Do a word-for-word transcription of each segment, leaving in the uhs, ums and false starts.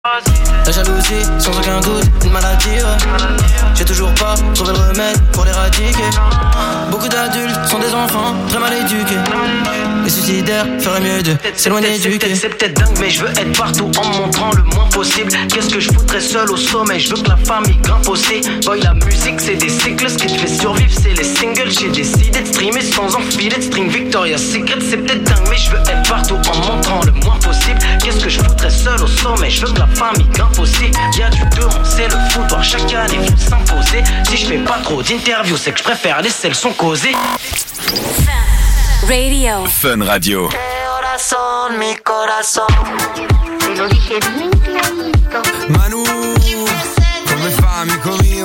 La jalousie, sans aucun doute, une maladie, ouais. J'ai toujours pas trouvé le remède pour l'éradiquer. Beaucoup d'adultes sont des enfants très mal éduqués. Les suicidaires feraient mieux de s'éloigner du quai. C'est peut-être dingue mais je veux être partout en me montrant le moins possible. Qu'est-ce que je foutrais seul au sommet, je veux que la famille grimpe aussi. Boy, la musique c'est des cycles, ce qui te fait survivre c'est les singles. J'ai décidé de streamer sans enfiler de string Victoria's Secret. C'est peut-être dingue mais je veux être partout en me montrant le moins possible. Qu'est-ce que je foutrais seul au sommet, je veux que la famille grimpe aussi. Y'a du devant, c'est le foutoir, chaque année faut s'imposer. Si je fais pas trop d'interviews, c'est que je préfère laisser le son causer. Radio. Fun Radio. Corazón, mi corazón. Te lo dije bien clarito. Manu, come fa, amico mio?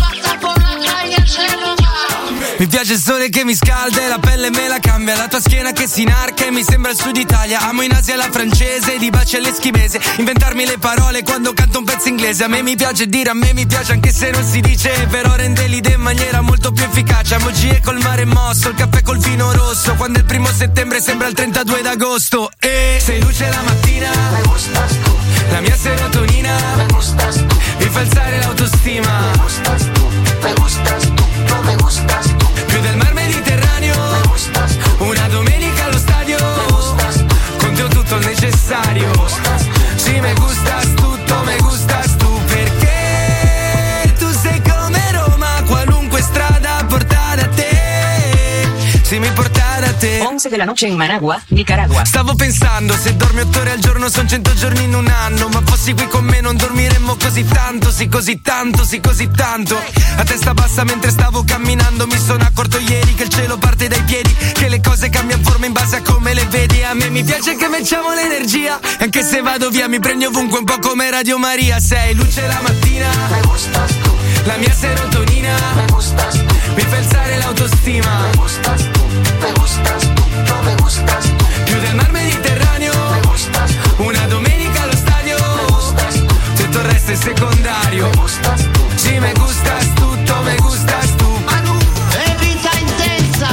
Mi piace il sole che mi scalda e la pelle me la cambia. La tua schiena che si inarca e mi sembra il sud Italia. Amo in Asia la francese, di baci all'eschimese. Inventarmi le parole quando canto un pezzo inglese. A me mi piace dire, a me mi piace anche se non si dice. Però rende l'idea in maniera molto più efficace. Amo G e col mare mosso, il caffè col vino rosso. Quando è il primo settembre sembra il trentadue d'agosto. E sei luce la mattina, Me gustas tú, la mia serotonina me gustas tú, mi fa alzare l'autostima. me gustas tú, me gustas tú, no me gustas tú. Più del mar Mediterraneo, Me gustas tú, una domenica allo stadio. me gustas tú, Con te ho tutto il necessario. me gustas tú. Sì, me gustas tutto, me gustas tu. Perché tu sei come Roma, qualunque strada porta da te. Sì, mi porta da te. once de la noche en Managua, Nicaragua. Stavo pensando, se dormi otto ore al giorno son cento giorni in un anno. Ma fossi qui con me non dormiremmo così tanto. Sì, così tanto, sì, così tanto. A testa bassa mentre stavo camminando mi sono accorto ieri che il cielo parte dai piedi, che le cose cambiano forma in base a come le vedi. A me mi piace che matchiamo l'energia, anche se vado via mi prendi ovunque un po' come Radio Maria. Sei luce la mattina, Me gustas tú, la mia serotonina me gustas tú, mi fa alzare l'autostima. me gustas tú, me gustas tú, no me gustas tú. Più del mar Mediterraneo, Me gustas tú, una domenica allo stadio. me gustas tú, Tutto il resto è secondario. me gustas tú. Sì, me gustas tutto, me gustas tu. È vita intensa,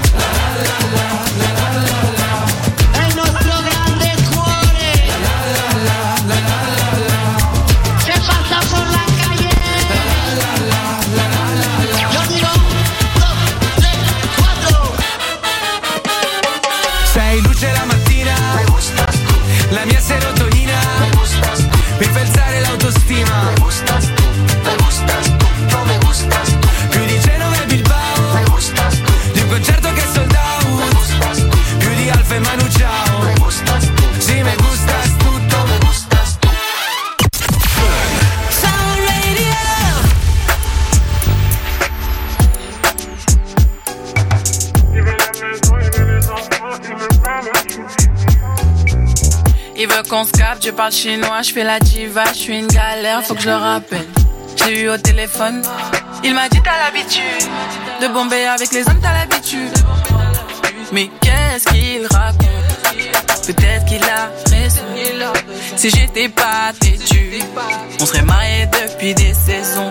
è il nostro grande cuore, che passa por la calle. Yo digo, dos, tres, cuatro. Sei luce la mattina, Me gustas tú, la mia serotonina me gustas tú, mi fa alzare l'autostima. me gustas tú, me gustas tú, no me gustas tú. Più di Genova e Bilbao, Me gustas tú, di un concerto che è sold me out. gustas tú, Più di Alfa e Manu Ciao. me gustas tú, Sì, me gustas tutto. me gustas tú. Il veut qu'on se capte, je parle chinois, je fais la diva, je suis une galère, faut que je le rappelle. Je l'ai eu au téléphone, il m'a dit t'as l'habitude de bomber avec les hommes, t'as l'habitude. Mais qu'est-ce qu'il raconte? Peut-être qu'il a raison. Si j'étais pas têtu, on serait mariés depuis des saisons.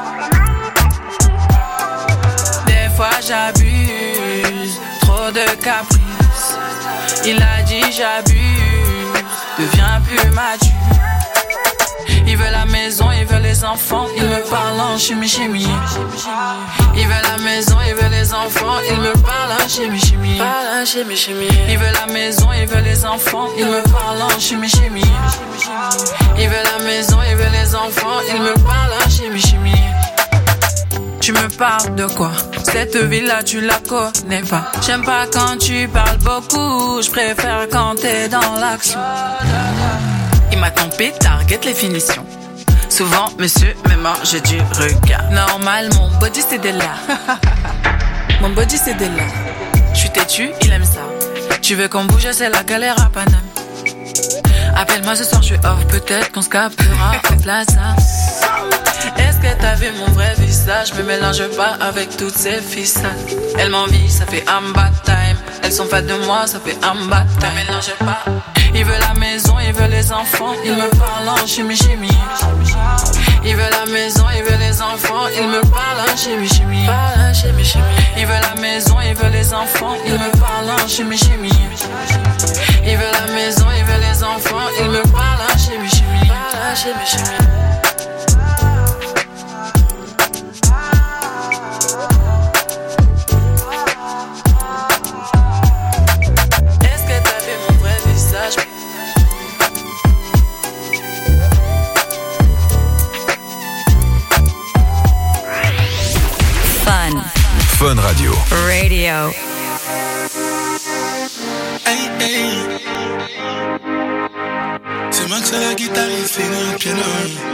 Des fois j'abuse, trop de caprices. Il a dit j'abuse, deviens plus mature. Il veut la maison, il veut les enfants, il me parle en chimie chimie. Il veut la maison, il veut les enfants, il me parle en chimie chimie. Il veut la maison, il veut les enfants, il me parle en chimie chimie. Il veut la maison, il veut les enfants, il me parle en chimie chimie. Tu me parles de quoi? Cette ville-là, tu la connais pas. J'aime pas quand tu parles beaucoup, je préfère quand t'es dans l'action. Il m'a trompé, target les finitions. Souvent, monsieur me mange du regard. Normal, mon body c'est de là. Mon body c'est de là. J'suis têtu, il aime ça. Tu veux qu'on bouge, c'est la galère à Paname. Appelle-moi ce soir, j'suis off, peut-être qu'on se captera en plaza. Est-ce que t'as vu mon vrai visage? Me mélange pas avec toutes ces ficelles. Elle m'envie, ça fait amba time. Elles sont fans de moi, ça fait amba time. Me mélange pas. Il veut la maison, il veut les enfants, il me parle en chimie chimie. Il veut la maison, il veut les enfants, il me parle en chimie chimie. Il veut la maison, il veut les enfants, il me parle en chimie chimie. Il veut la maison, il veut les enfants, il me parle en chimie chimie. lâcher mes chemins. Est-ce que t'as vu mon vrai visage? Fun. Fun Radio. Radio. Hey, hey. C'est Max à la guitare, il fait le piano.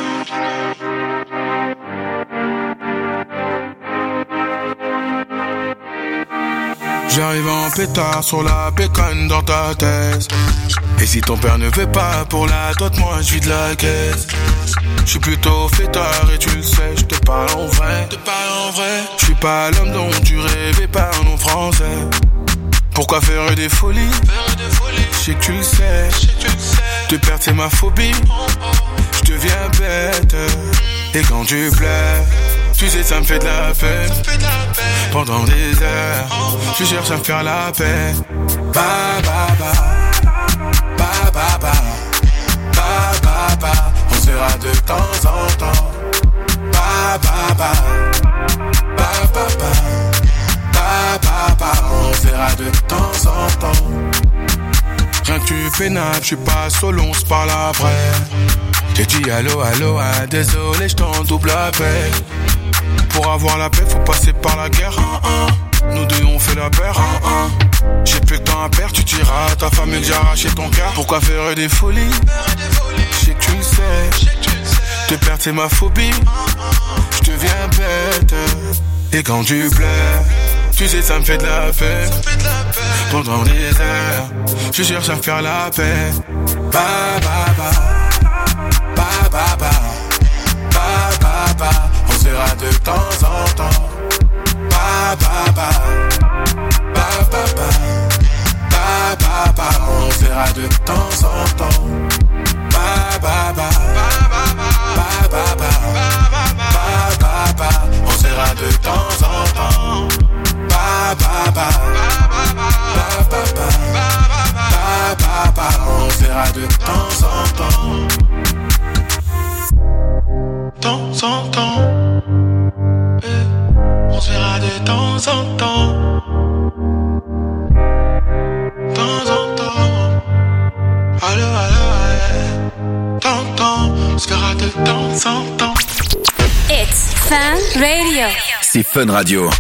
J'arrive en pétard sur la pécane dans ta thèse. Et si ton père ne veut pas pour la dot, moi je vis de la caisse. Je suis plutôt fêtard et tu le sais, je te parle en vrai. Te parle en vrai. Je suis pas l'homme dont tu rêvais par un nom français. Pourquoi faire des folies? Je sais que tu le sais. Te perdre c'est ma phobie. Je deviens bête. Et quand tu pleures, tu sais ça me fait de la peine. Pendant des heures, tu cherches à me faire la paix. Ba ba ba, ba ba ba, ba ba ba. On sera de temps en temps. Ba ba ba, ba ba ba, ba ba ba. On sera de temps en temps. Rien que tu fais nappe, je suis pas solo, on se parle après. J'ai dit allô, allô, ah, désolé, j't'en double appel. Pour avoir la paix, faut passer par la guerre. Nous deux, on fait la paire. J'ai plus de temps à perdre, tu diras à ta femme que j'ai arraché ton cœur. Pourquoi faire des folies? Je sais que tu le sais. Te perdre, c'est ma phobie. Je deviens bête. Et quand tu pleures, tu sais, ça me fait de la peine. Pendant des heures, je cherche à faire la paix. Ba ba ba, ba ba ba, ba ba ba. On sera de temps en temps. Ba ba ba, ba ba ba, ba ba ba. On sera de temps en temps. Ba ba ba, ba ba ba, ba ba ba. On sera de temps en temps. Ba ba ba, ba ba ba, ba ba ba. On sera de temps en temps. Temps en temps. On sera de temps en temps. Temps en temps. Allô, allô, allô. Temps, temps. On se verra de temps en temps. It's Fun Radio. C'est Fun Radio.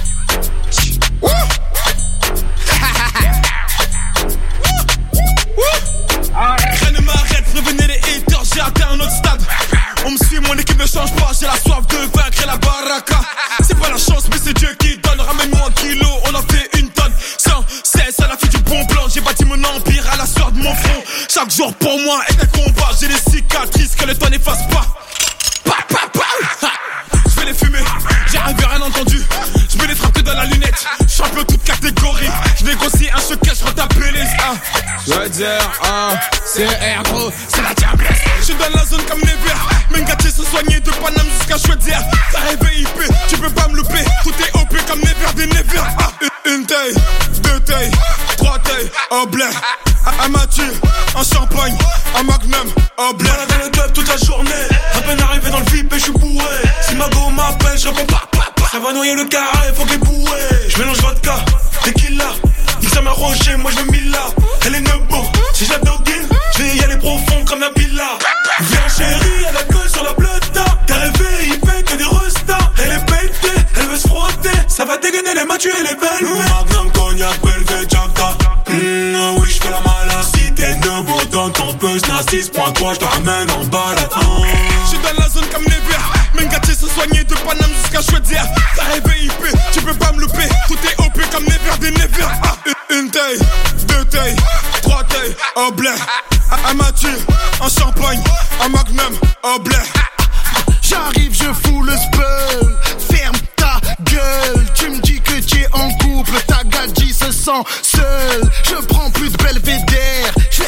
Rien ne m'arrête, prévenez les haters, j'ai atteint un autre stade. On me suit, mon équipe ne change pas, j'ai la soif de vaincre et la baraka. C'est pas la chance, mais c'est Dieu qui donne. Ramène-moi un kilo, on en fait une tonne. Sans cesse à la fille du bon plan, j'ai bâti mon empire à la sueur de mon front. Chaque jour pour moi est un combat, j'ai des cicatrices que le temps n'efface pas. Pa, pa, pa. Je vais les fumer, j'ai rêvé rien entendu. Je mets les frappes dans la lunette, champion toute catégorie. Je négocie un showcase, je retape les ah. Je veux dire, ah, c'est R gros, c'est la diablesse. Je suis dans la zone comme Nevers. Mengati se soigner de Paname jusqu'à Chouettière. T'as rêvé I P, tu peux pas me louper. Tout est O P comme Nevers des Nevers. Ah, une, une taille, deux tailles, trois tailles, au blé. Un Mathieu, un champagne, un magnum, au blé. Voilà dans le club toute la journée. À peine arrivé dans le V I P et je suis bourré. Si ma go m'appelle, je réponds pas, pas, pas. Ça va noyer le carré, faut qu'il bourré. Je mélange vodka, tequila. Dis que ça m'a roché, moi je me mille là. Elle est nebo, si je la doguine, je vais y aller profond comme la Billa. Viens chérie, elle a gueule sur la bleuta. T'as rêvé, il fait que des restas. Elle est pétée, elle veut se frotter. Ça va dégainer les matures et les belles. Magnum, cognac, Belvé, Jacta. Mmh, oui, j'fais la malade. Si t'es debout dans ton buzz, n'a six point trois, j'te ramène en balade. Oh. J'suis dans la zone comme Nevers. Mengati se soigner de Paname jusqu'à Chouettière. T'as rêvé I P, tu peux pas me louper. Tout est O P comme Nevers des Nevers. Ah, une, une taille, deux tailles, trois tailles, au blé. Un Mathieu, un champagne, un magnum, au blé. J'arrive, je fous le spell. Ferme ta gueule. Tu me dis que tu es en couple. Ta gadji se sent seule. Je prends plus de belvédère. Je laisse ça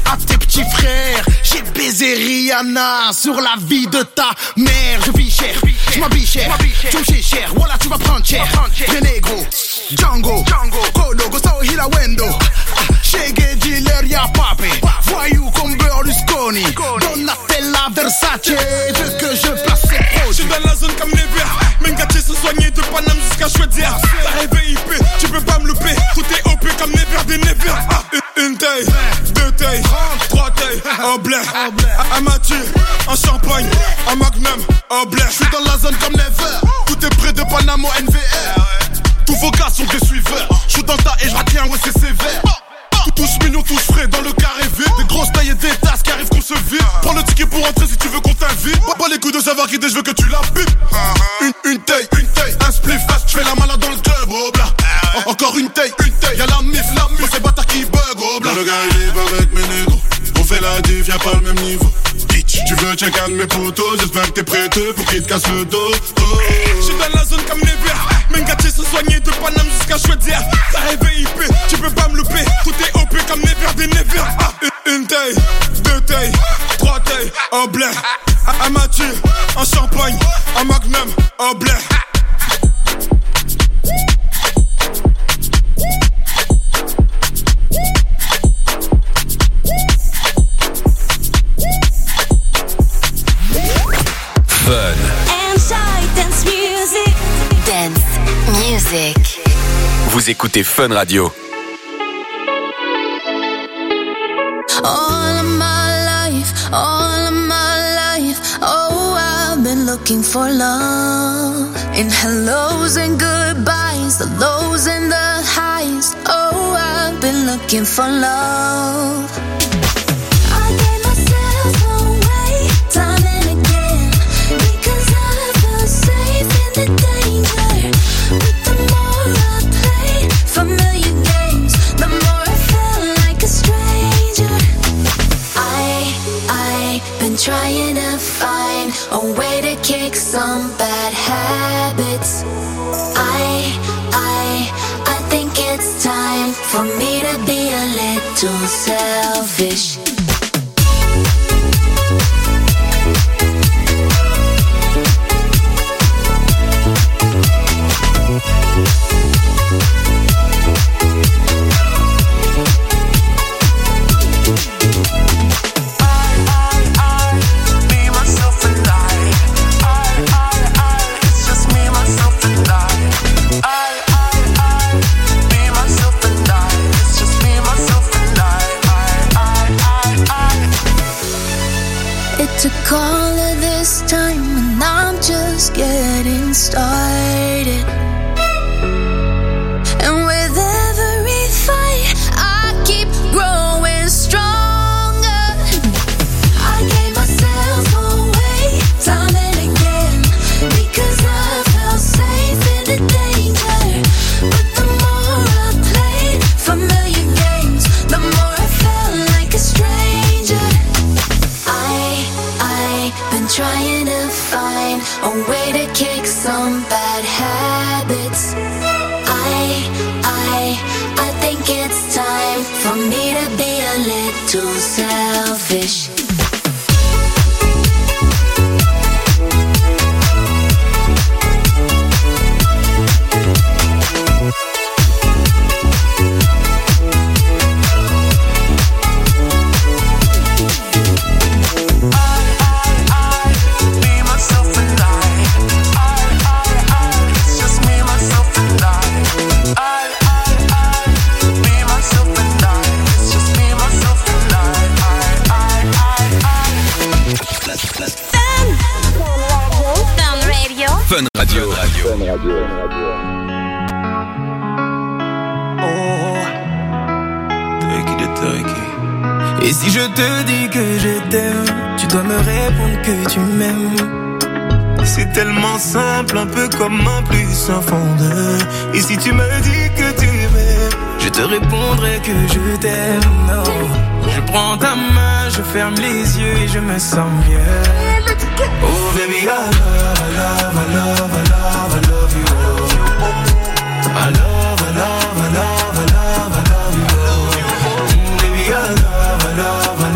à tes petits frères. J'ai baisé Rihanna sur la vie de ta mère. Je vis cher, je m'habille cher, tu me sais cher, voilà tu vas prendre cher. Très négro, Django, Kodo, Gustavo Hilawendo, Shege, dealer, y'a papé, voyou comme Berlusconi, Donatella, Versace, veut que je place ces produits. Je suis dans la zone comme Never, Mengatier se soigner de Paname jusqu'à Chouedière. T'as rêvé I P, tu peux pas me louper, tout est O P comme Never des Never. Ah, une, une taille, deux tailles, trois tailles, au blé, à Mathieu, en Champagne, en Magnum, au blé. Je suis dans la zone comme Never, tout est près de Paname au N V R. Tous vos gars sont des suiveurs, je suis dans ta et je retiens, ouais c'est sévère. Tous mignons, tous frais dans le carré vide. Des grosses tailles et des tasses qui arrivent qu'on se vide. Prends le ticket pour entrer si tu veux qu'on t'invite. Pas, pas les coups de savoir qui je veux que tu la bipes. Une, une taille, une taille, un spliff fast, je fais la malade dans le club, oh bla. En- Encore une taille, une taille, y'a la mif, la mif, c'est bâtard qui bug, oh bla. Dans le gars il est avec mes négros, on fait la diff, y'a pas le même niveau. Tu veux check un de mes potos, j'espère que t'es prêt pour qu'il te casse le dos. Oh. J'suis dans la zone comme Never, Mengatier se soigner de Paname jusqu'à Chouedière. T'as rêvé I P, tu peux pas me louper, tout est O P comme Never des Never. Ah, une, une taille, deux tailles, trois tailles, au blé, à, à Mathieu, en Champagne, en Magnum, au blé. Dance music. Dance music. Vous écoutez Fun Radio. All of my life, all of my life, oh, I've been looking for love. In hellos and goodbyes, the lows and the highs, oh, I've been looking for love. I gave myself away time and again, because I felt safe in the danger. But the more I played familiar games, the more I felt like a stranger. I, I've been trying to find a way to kick some bad habits. I, I, I think it's time for me to be a little selfish. Took all of this time and I'm just getting started. And with every fight I keep growing stronger. I gave myself away time and again, because I felt safe in the danger. But the more I played familiar games, the more I felt like a stranger. I I've been trying to find a way to kick some bad habits. I, I, I think it's time for me to be a little selfish. Fun Radio. Fun Radio. Oh, Turkey de Turkey. Et si je te dis que je t'aime, tu dois me répondre que tu m'aimes. C'est tellement simple, un peu comme un plus un fond de. Et si tu me dis que tu m'aimes, je te répondrai que je t'aime. Non, je prends ta main, je ferme les yeux et je me sens mieux. Oh baby, I love, I love, I love, I love, I love you. I love, I love, I love, I love, I love you. Baby, I love, I love, I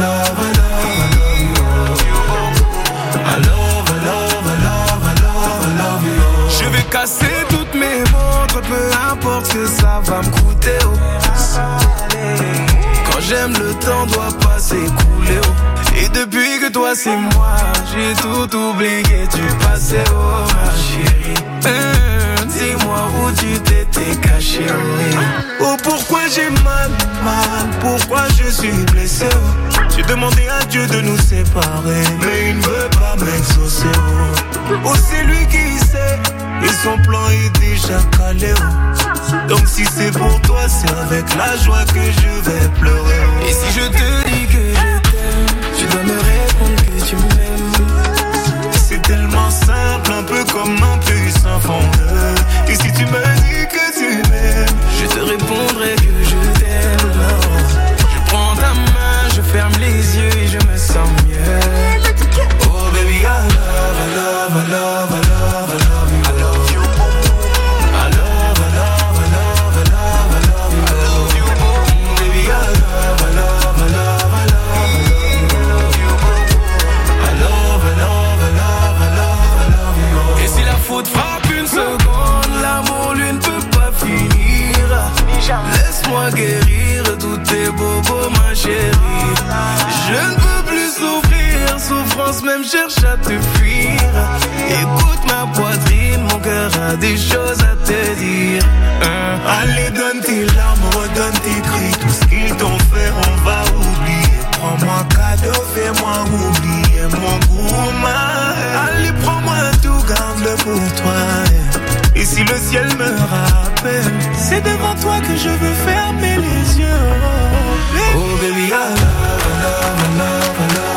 même, le temps doit pas s'écouler. Oh. Et depuis que toi c'est moi, j'ai tout oublié du passé, oh ma chérie. Mmh, dis-moi où tu t'étais caché, oh. Oh pourquoi j'ai mal, mal, pourquoi je suis blessé, oh. J'ai demandé à Dieu de nous séparer, mais il ne veut pas m'exaucer, oh. Oh c'est lui qui sait, et son plan est déjà calé, oh. Donc si c'est pour toi, c'est avec la joie que je vais pleurer, oh. Et si je te dis que je t'aime, tu dois me répondre que tu m'aimes. C'est tellement simple, un peu comme un puissant fondeur. Et si tu me dis que tu m'aimes, je te répondrai que je t'aime. Je prends ta main, je ferme les yeux et je me sens mieux. Oh baby, I love, I love, I love, I love, I love you. I love you. I love, I love, I love, I love, I love you. I love you. Baby, I love, I love, I love, I love, I love you. I love, I love, I love, I love, I love you. Et si la faute frappe une seconde, l'amour lui ne peut pas finir. Laisse-moi guérir tous tes bobos, ma chérie. Je ne peux plus souffrir, souffrance même cherche à te fuir. Écoute ma poitrine, mon cœur a des choses à te dire. hein. Allez donne tes larmes, redonne tes cris. Tout ce qu'ils t'ont fait on va oublier. Prends-moi cadeau, fais-moi oublier mon goût, ma. Allez prends-moi tout, garde-le pour toi. Et si le ciel me rappelle, c'est devant toi que je veux fermer les yeux. Oh baby, oh, baby I love, I love, I love, I love.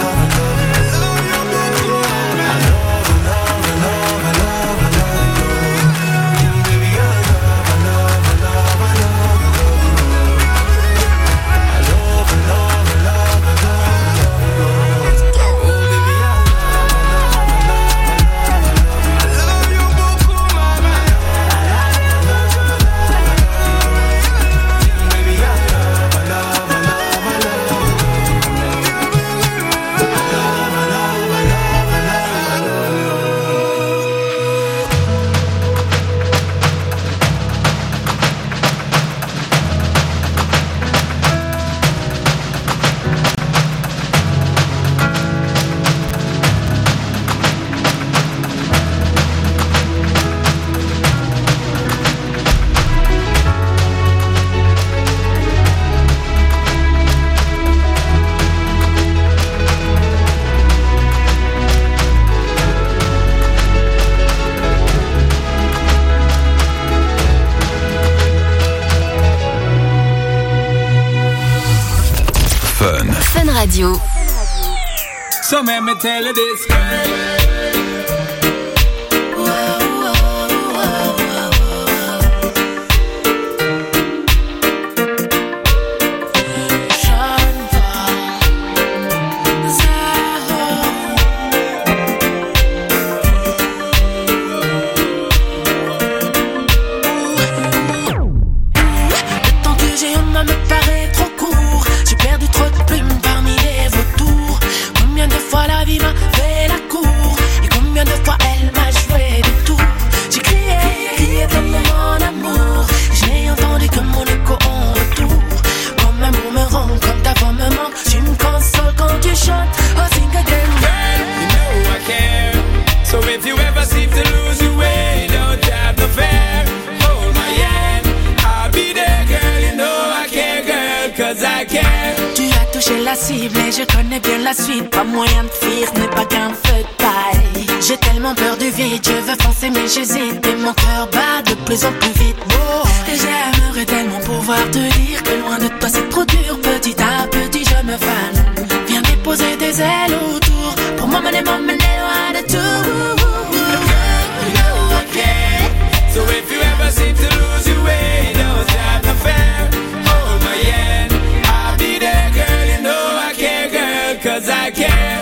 Radio. So let me tell you this. La cible et je connais bien la suite. Pas moyen de fuir, ce n'est pas qu'un feu de paille. J'ai tellement peur du vide, je veux foncer mais j'hésite. Et mon cœur bat de plus en plus vite. Oh, et j'aimerais tellement pouvoir te dire que loin de toi c'est trop dur. Petit à petit je me fane. Viens déposer des ailes autour pour m'emmener, m'emmener loin de tout. You know I care. So if you ever seem to lose your way, don't have no fear. Hold my hand, I'll be there, girl. You know I care, girl, 'cause I care.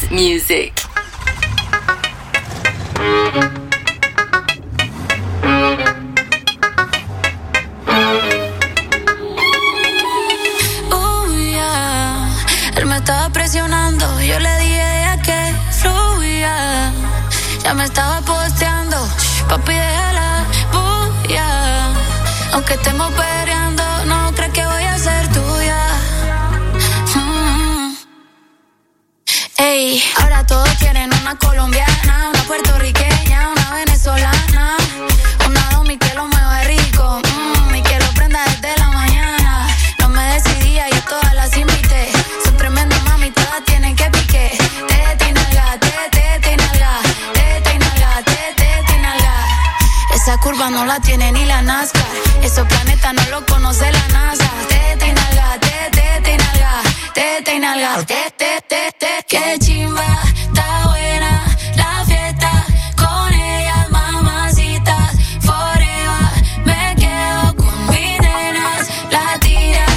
music. Él me estaba presionando, yo le dije que fluya. Ya me estaba posteando, papi déjala bulla. Aunque estemos peleando, no crees que voy a ser tuya. Mm. Ey, ahora todos quieren una colombiana, una puertorriqueña, una venezolana, una domi que lo mueve rico, mm, y que lo prenda desde la mañana. No me decidía, yo todas las invité. Tienen que pique, tete y nalga, tete y nalga, tete y nalga, tete y nalga. Esa curva no la tiene ni la Nazca, esos planetas no lo conoce la NASA. Tete y nalga, tete y nalga, tete y nalga, tete, tete. Qué chimba, está buena la fiesta con ellas, mamacitas, forever. Me quedo con mis nenas, latinas.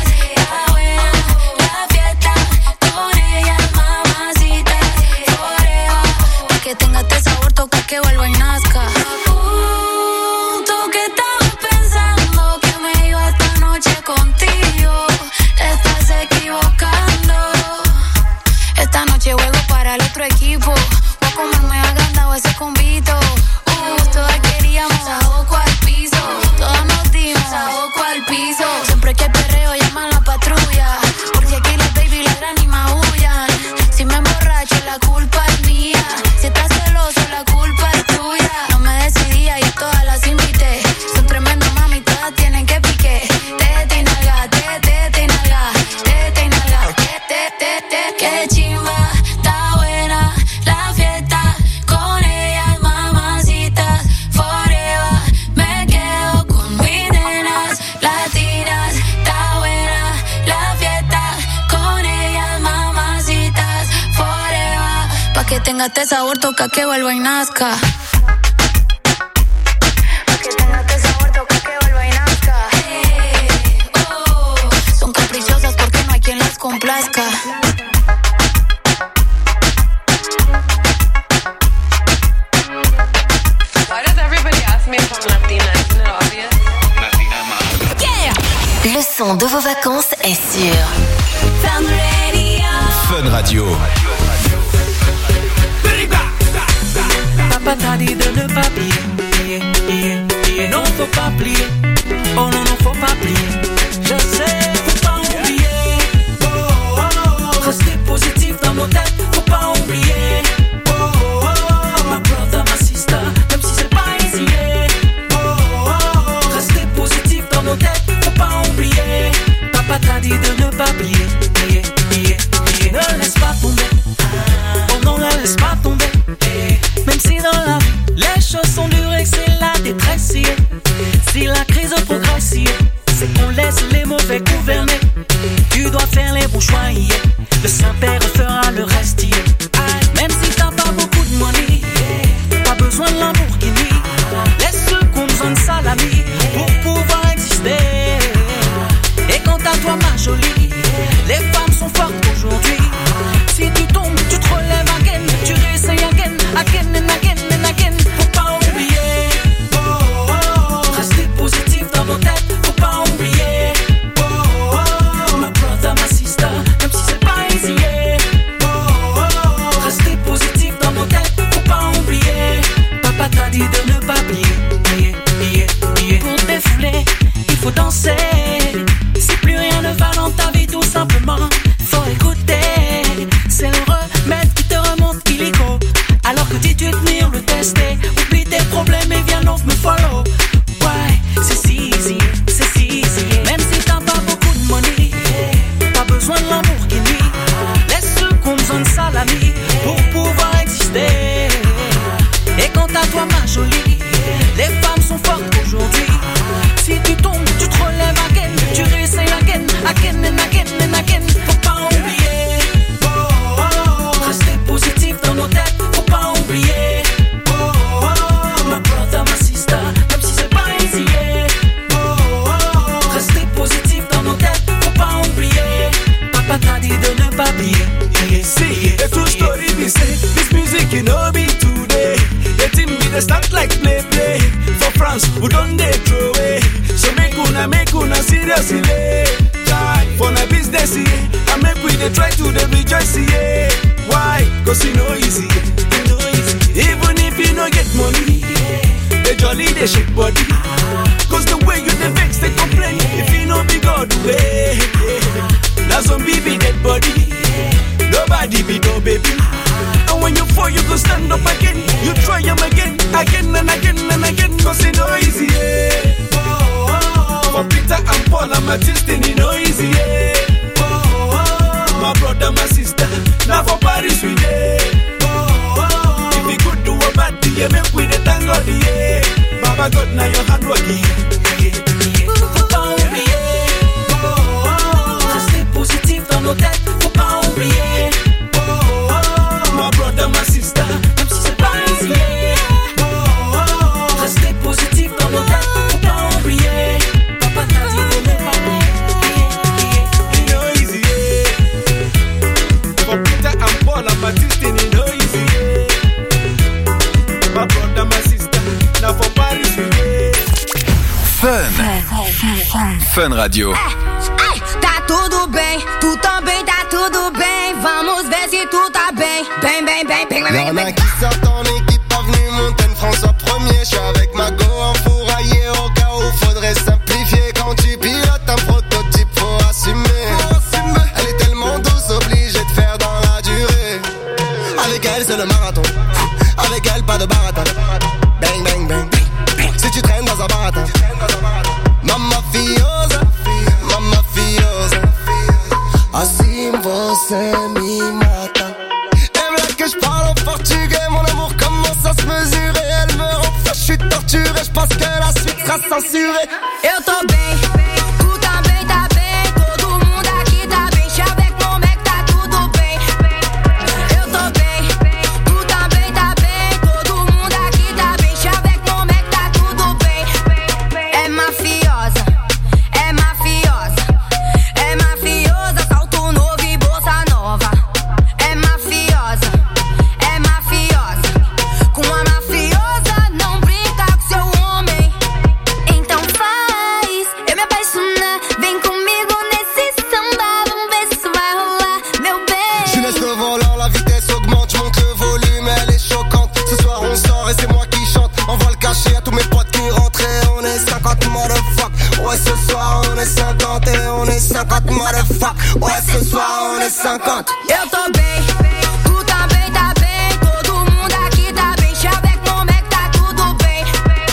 Que tenga este sabor, toca que vuelva y nazca. Uh, tú que estabas pensando que me iba esta noche contigo, te estás equivocando. Esta noche juego para el otro equipo, voy a comerme agandado ese convito. Uh, todas queríamos saoco al piso, todas nos dimos saoco al piso. Siempre que perreo llaman la patrulla, porque aquí las baby ladran y maullan. Si me emborracho la culpa es mía, si estás celoso la culpa es tuya. No me decidía y todas las invité. Son tremendas mami, todas tienen que pique. Tete y nalga, tete y nalga, tete y nalga, tete, tete. Qué chimba, está buena la fiesta con ellas, mamacitas, forever. Me quedo con mis nenas latinas. Está buena la fiesta con ellas, mamacitas, forever. Pa' que tenga este sabor, toca que vuelva y nazca. Pa' que tenga este sabor, toca que vuelva y nazca. Hey, oh. Son caprichosas porque no hay quien las complazca. Why does everybody ask me if I'm Latina? Isn't it obvious? Yeah! Le son de vos vacances est sur Fun Radio. Fun Radio. Papa t'a dit de ne pas plier, plier, plier. Non, faut pas plier. Oh non, non, faut pas plier. Je sais, faut pas oublier. Oh, oh, oh. Rester positif dans nos têtes, faut pas oublier. Oh, oh, oh. My brother, my sister, même si c'est pas easy. Oh, oh, oh. Rester positif dans nos têtes, faut pas oublier. Papa t'a dit de ne pas plier, plier, plier, plier. Ne laisse pas tomber. Oh non, ne laisse pas tomber. Même si dans la vie, les choses sont dures et que c'est la détresse. Si la crise progresse, c'est qu'on laisse les mauvais gouverner. Tu dois faire les bons choix, le Saint-Père fera le reste. Même si t'as pas beaucoup de money, pas besoin de Lamborghini. Laisse ceux qui ont besoin de salami pour pouvoir exister. Et quant à toi ma jolie, les femmes sont fortes aujourd'hui. Si tu tombes, tu te relèves again, tu réessayes again, again and again and again. Faut pas oublier, oh, oh, oh. Rester positif dans nos têtes, faut pas oublier. Oh, oh, oh. My brother, my sister, même si c'est pas easy. Oh, oh, oh. Rester positif dans nos têtes, faut pas oublier. Papa t'a dit de ne pas plier, plier, plier, plier. Pour te défouler, il faut danser. Si plus rien ne va dans ta vie, tout simplement, faut écouter. C'est le remède qui te remonte illico. Alors que dis-tu tenir le tester. Oublie tes problèmes et viens donc me follow. Ouais, c'est si easy, c'est si easy. Même si t'as pas beaucoup de money, pas besoin de Lamborghini. Laisse ceux qui ont besoin de salami pour pouvoir exister. Et quant à toi ma jolie, les femmes sont fortes aujourd'hui. Si tu tombes, tu te relèves again, tu réessayes again, again and again and again. Faut pas oublier, oh, oh, oh. Rester positif dans nos têtes, faut pas oublier, oh, oh, make it no be today. The thing be the start like play play. For France, we don't dey throw away. So make una, make una seriously. Try for the business, yeah. And make we dey try to dey rejoice, yeah. Why? Cause it no easy, it no easy. Even if you no get money, they jolly, they shake body. Cause the way you dey vex, they complain. If you no be God, way. Now some baby dead body. Nobody be no baby. And when you fall, you go stand up again. You try them again, again and again and again. Cause it no easy, yeah. For Peter and Paul and my destiny, no easy, yeah. My brother, my sister, now for Paris we dey. If we could do a bad thing, yeah, make we the thank God, yeah. Baba God, now your hand working. Restez positif dans nos têtes, faut pas oublier. My brother, my sister, même si c'est pas easy. Restez positif dans nos têtes, faut pas oublier. Papa t'a dit de ne pas oublier. No easy, for Peter and Paul and my destiny, no easy. My brother, my sister, now for Paris we dey. Fun. Fun Radio. Tá tudo bem, tu também tá tudo bem. Vamos ver se tu tá bem. Bem, bem, bem, bem, bem, Y'en a qui sortent en équipe, avenue Montaigne, François premier. J'suis avec ma go enfouraillé au cas où faudrait simplifier. Quand tu pilotes un prototype, faut assumer. Elle est tellement douce, obligée de faire dans la durée. Avec elle, c'est le marathon. Avec elle, pas de baratin. Bang, bang, bang. Si tu traînes dans un baratin. Mamma fiosa, mamma fiosa. Assim você me mata. Elle veut que je parle en portugais. Mon amour commence à se mesurer. Elle me rend fou, je suis torturé. Je pense que la suite sera censurée. Eu tô bem, tu também tá bem. Todo mundo aqui tá bem. Chá avec mon mec, tá tudo bem. Eu tô bem, tu também tá bem. Todo mundo aqui tá bem. Chá avec mon mec, tá tudo bem. É mafiosa, é mafiosa, é mafiosa. Salto novo e bolsa nova. É mafiosa, é mafiosa. Com a mafiosa não brinca com seu homem. Então faz eu me apaixonar. Vem comigo nesse samba. Vamos ver se isso vai rolar, meu bem. Je laisse le volant, la vitesse augmente, je monte le volume, elle est choquante. Ce soir on sort et c'est moi qui chante. Envoie le cachet à tous mes potes qui rentrent et on est cinquante motherfuck. Ouais ce soir on est cinquante et on est cinquante motherfuck. Ouais ce soir on est cinquante. Eu tô bem, tu também tá bem. Todo mundo aqui tá bem. Chá avec mon mec, tá tudo bem.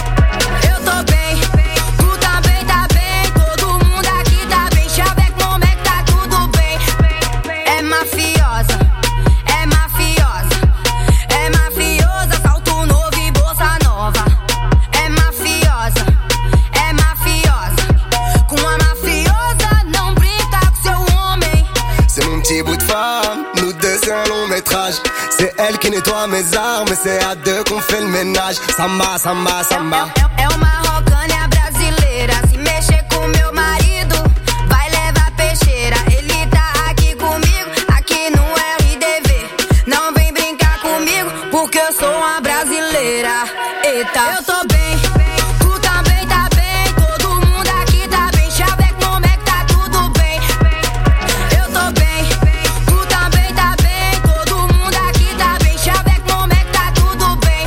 Eu tô bem, tu também tá bem. Todo mundo aqui tá bem. Chá avec mon mec, tá tudo bem. É mafiosa, é mafiosa, é mafiosa. Salto novo e bolsa nova. É mafiosa, é mafiosa. Com a mafiosa não brinca com seu homem. C'est mon petit bout de femme, nous deux c'est un long métrage. C'est elle qui nettoie mes armes et c'est à deux qu'on fait le ménage. Samba, samba, samba. É, é uma rocânia brasileira. Se mexer com meu marido, vai levar peixeira. Ele tá aqui comigo, aqui no R D V. Não vem brincar comigo, porque eu sou uma brasileira. Eita, eu tô bem, tu também tá bem. Todo mundo aqui tá bem. Chá avec mon mec, tá tudo bem. Eu tô bem, tu também tá bem. Todo mundo aqui tá bem. Chá avec mon mec, tá tudo bem.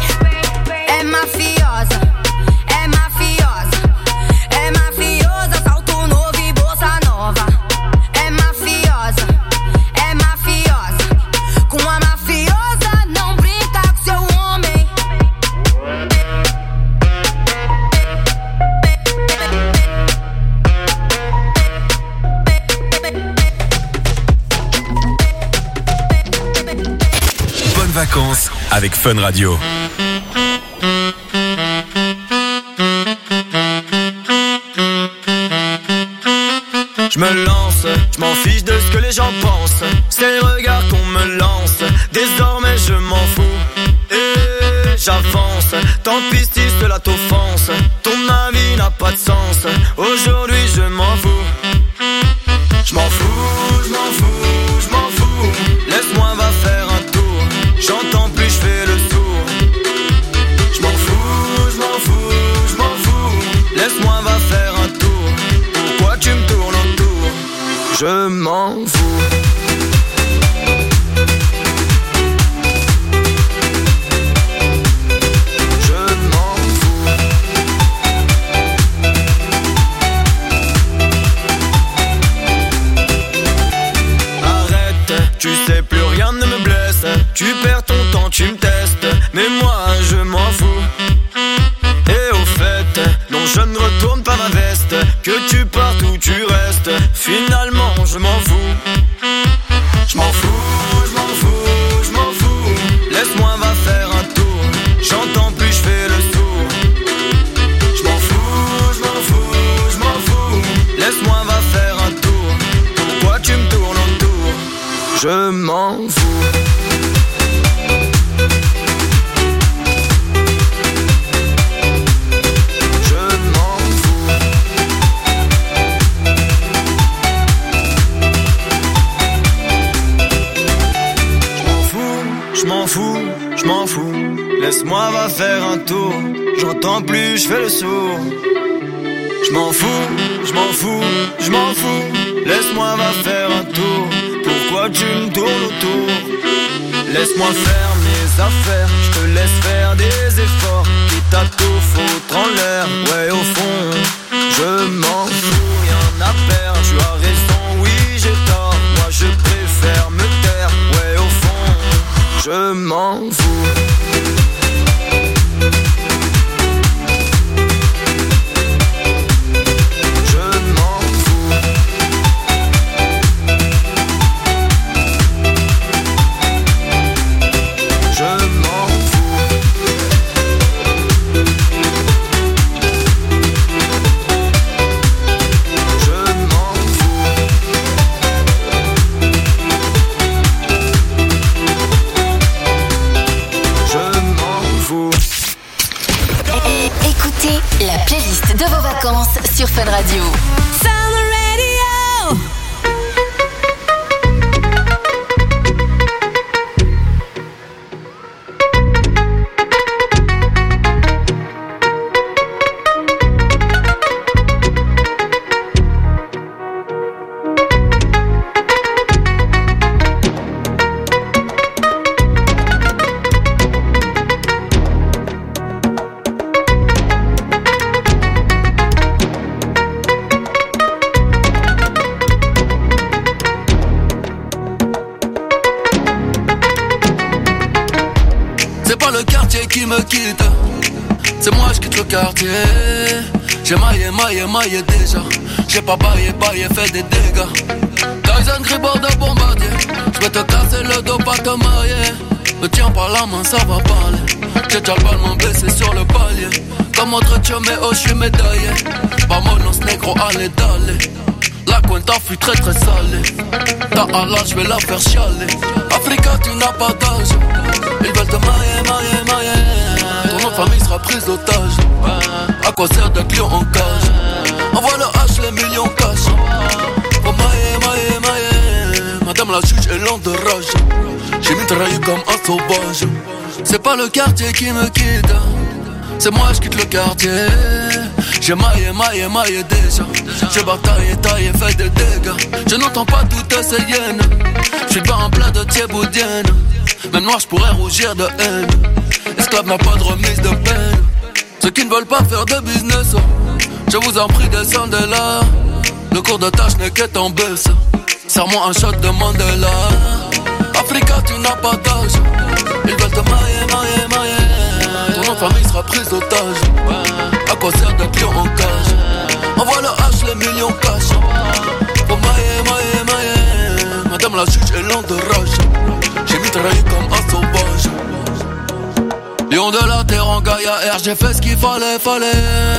É mafiosa, é mafiosa, é mafiosa. Salto novo e bolsa nova. É mafiosa, é mafiosa. Com a mafiosa não brinca com seu homem. Bonnes vacances avec Fun Radio. Je me lance, je m'en fiche de ce que les gens pensent. C'est les regards qu'on me lance. Désormais je m'en fous. Et j'avance. Tant pis si cela t'offense. Ton avis n'a pas de sens. Aujourd'hui je m'en fous. Je m'en fous, je m'en fous, je m'en fous. Laisse-moi va faire un tour. J'entends plus, je fais le je m'en fous. Laisse-moi va faire un tour. J'entends plus, je fais le sourd. Je m'en fous, je m'en fous, je m'en fous. Laisse-moi va faire un tour. Pourquoi tu me tournes autour? Laisse-moi faire mes affaires. Je te laisse faire des efforts. Quitte à tout foutre en l'air. Ouais, au fond, je m'en fous, rien à perdre. Tu as raison, oui, j'ai tort. Moi, je préfère me taire. Ouais, au fond, je m'en fous. La playlist de vos vacances sur Fun Radio. Fun Radio. Qui me quitte, c'est moi je quitte le quartier. J'ai maillé, maillé, maillé déjà. J'ai pas baillé, baillé, fait des dégâts. Tyson Gribord de bombardier. J'vais te casser le dos, pas te marier. Me tiens par la main, ça va parler. J'ai déjà le ballon blessé sur le palier. Comme autre mais oh j'suis médaillé. Vamonos negro, allez d'aller. La cuenta fut très très salée. Ta Allah, j'vais la faire chialer. Africa, tu n'as pas d'âge. Ils veulent te mailler, mailler, mailler. Ton nom de famille sera prise d'otage. À quoi sert d'être lion en cage? Envoie le H, les millions cash. Pour mailler, mailler, mailler. Madame la juge est lente de rage. J'ai mitraillé comme un sauvage. C'est pas le quartier qui me quitte. C'est moi, je quitte le quartier. J'ai maillé, maillé, maillé déjà. J'ai bataillé, taillé, fait des dégâts. Je n'entends pas toutes ces hyènes. J'suis pas en plat de thieboudienne. Même noir, j'pourrais rougir de haine. Esclave n'a pas de remise de peine. Ceux qui ne veulent pas faire de business, je vous en prie, descendez là. Le cours de tâche n'est qu'être en baisse. Serre-moi un shot de Mandela. Africa, tu n'as pas d'âge. Ils veulent te mailler, mailler, mailler. Ton nom de famille sera prise d'otage. À quoi sert d'être lion en cage? Envoie le H, les millions cash. Pour mailler, mailler, mailler. Madame la juge est lente de rage. J'ai mitraillé comme un sauvage. Lion de la terre en Gaïa R, j'ai fait ce qu'il fallait, fallait.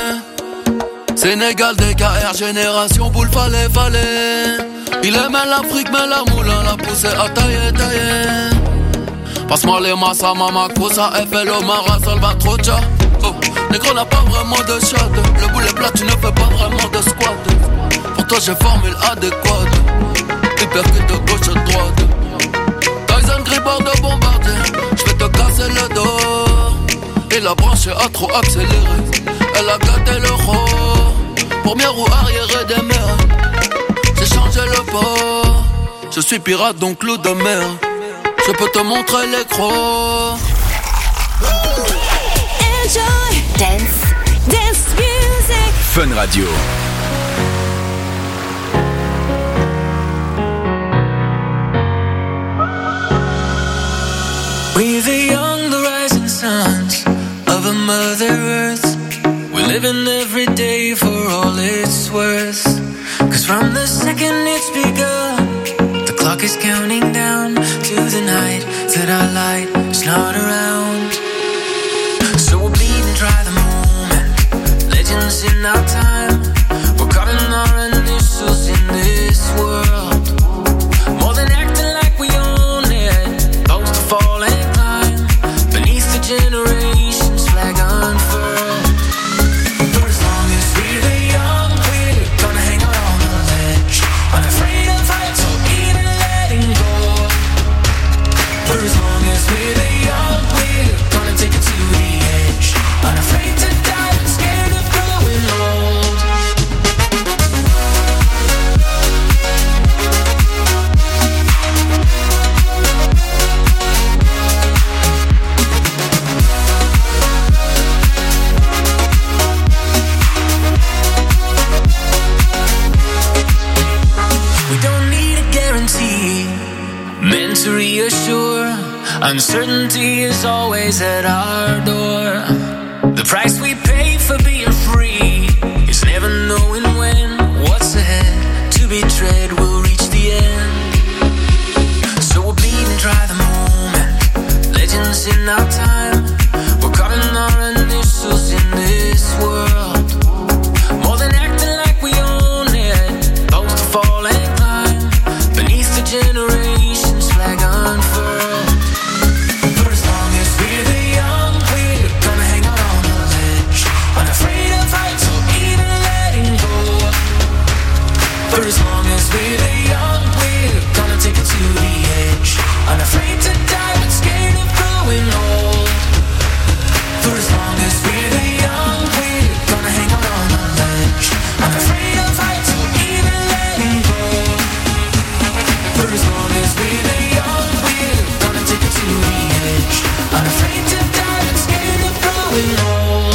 Sénégal, D K R, génération boule, fallait, fallait. Il aimait l'Afrique, mais la moulin l'a poussé à tailler, tailler. Passe-moi les massas, mama, cosa, F L O, Mara, Salvatrocha. Oh, négro n'a pas vraiment de shot. Le boulet plat, tu ne fais pas vraiment de squat. Pour toi, j'ai formule adéquate. Hypercute de gauche à droite. Tyson Gribord de bombardier. J'vais te casser le dos. Et la branche a trop accéléré. Elle a gâté le roi. Première roue arrière des mers. J'ai changé le port. Je suis pirate donc loup de mer. Je peux te montrer les crocs. Enjoy dance, dance music. Fun Radio. We're the young, the rising sons of a Mother Earth. We live in every day for all it's worth. Cause from the second it's begun, the clock is counting down to the night that our light is not around. So we'll bleed and dry the moment, legends in our time. Uncertainty is always at our door. The price we pay for being free is never knowing when what's ahead. To be tread will reach the end. So we'll bleed and dry the moment. Legends in our time. We're carving our initials in this world. More than acting like we own it. Both to fall and climb beneath the generations flag unfurled. For as long as we're the young, we're gonna take it to the edge. Unafraid to die, but scared of growing old. For as long as we're the young, we're gonna hang out on the ledge. Unafraid of heights or even letting go. For as long as we're the young, we're gonna take it to the edge. Unafraid to die, but scared of growing old.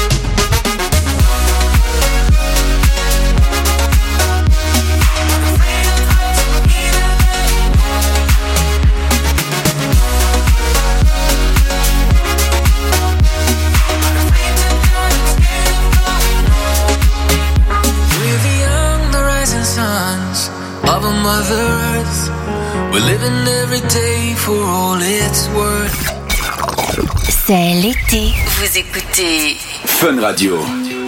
Of a Mother Earth, we're living every day for all it's worth. C'est l'été. Vous écoutez Fun Radio.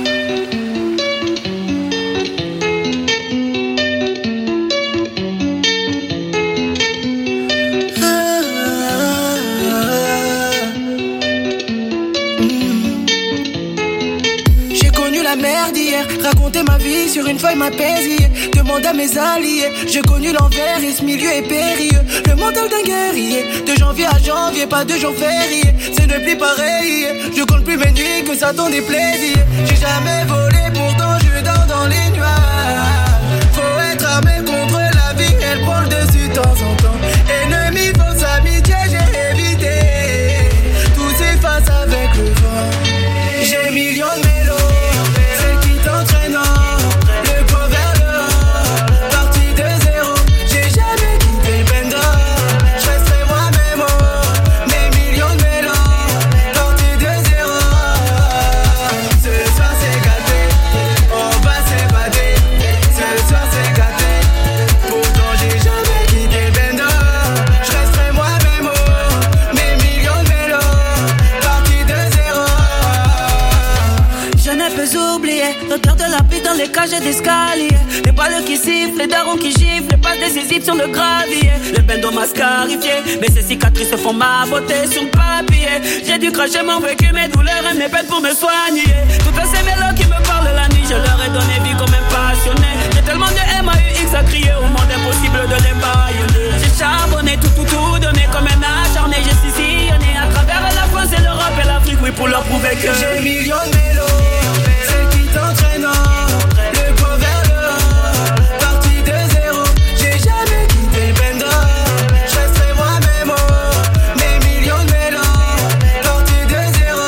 Raconter ma vie sur une feuille m'apaisait. Demande à mes alliés. J'ai connu l'envers et ce milieu est périlleux. Le mental d'un guerrier. De janvier à janvier, pas de jour férié. C'est ne plus pareil. Je compte plus mes nuits que ça t'en déplaisir. J'ai jamais volé, pourtant je dors dans les nuages. Faut être armé contre la vie, elle prend le dessus de temps en temps. Ennemi, fausse amitié, j'ai évité. Tout s'efface avec le vent. J'ai millions de mélos. L'odeur de la pluie dans les cages d'escalier. Les balles qui sifflent, les darons qui giflent. Les passes décisives sur le gravier. Le bendo m'a scarifié. Mais ces cicatrices font ma beauté sur le papier. J'ai dû cracher mon vécu, mes douleurs et mes peines pour me soigner. Toutes ces mélos qui me parlent la nuit, je leur ai donné vie comme un passionné. J'ai tellement de M A U X à crier au monde impossible de les baïonner. J'ai charbonné, tout tout tout donné comme un acharné. J'ai sillonné à travers la France et l'Europe et l'Afrique, oui, pour leur prouver que j'ai millions de mélos. T'entraînant, le poids vers le haut, parti de zéro, j'ai jamais quitté le bendo. Je resterai moi-même, oh, mes millions de mélos, parti de zéro.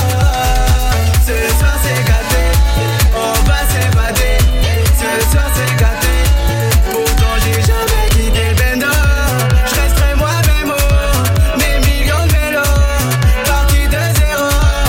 Ce soir c'est gâté, on va s'évader. Ce soir c'est gâté, pourtant j'ai jamais quitté le bendo. Je resterai moi-même, oh, mes millions de mélos, parti de zéro.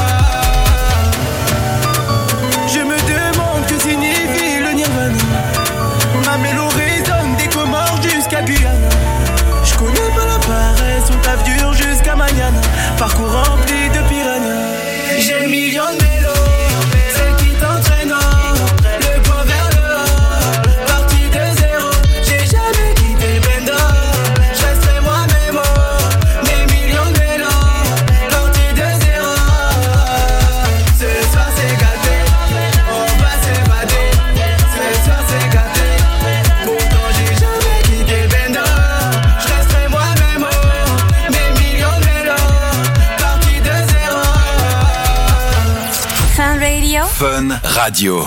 Je me demande que signifie le nirvana. Ma mélo résonne des Comores jusqu'à Guyana. Je connais pas la paresse, on taffe dur jusqu'à Magnana. Parcours rempli de piranhas. J'ai millions de mélos, celle qui t'entraîne. Le poids vers le haut, parti de zéro. J'ai jamais quitté le bendo. Je resterai moi-même, oh, mes millions de mélos, parti de zéro. Ce soir c'est gâté, on va s'évader. Ce soir c'est gâté, pourtant j'ai jamais quitté le bendo. Je resterai moi-même, oh, mes millions de mélos, parti de zéro. Fun Radio. Fun Radio.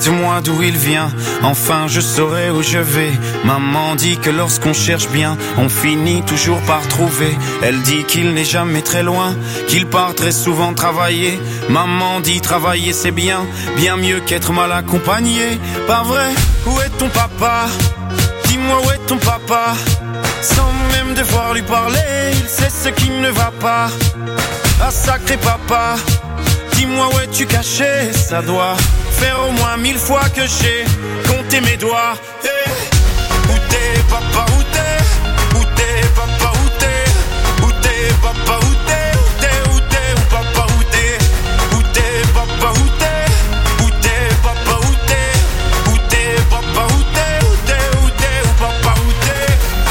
Dis-moi d'où il vient, enfin je saurai où je vais. Maman dit que lorsqu'on cherche bien, on finit toujours par trouver. Elle dit qu'il n'est jamais très loin, qu'il part très souvent travailler. Maman dit travailler c'est bien, bien mieux qu'être mal accompagné. Pas vrai? Où est ton papa? Dis-moi où est ton papa? Sans même devoir lui parler, il sait ce qui ne va pas. Ah sacré papa, dis-moi où es-tu caché? Ça doit faire au moins mille fois que j'ai compté mes doigts. Hey. Où t'es papa, où t'es? Où t'es papa, où t'es? Où t'es papa, où t'es? Où t'es, où t'es, où papa, où t'es? Où t'es papa, où t'es? Où t'es papa, où t'es? Où t'es papa, où t'es? Où t'es, où t'es, où papa, où t'es?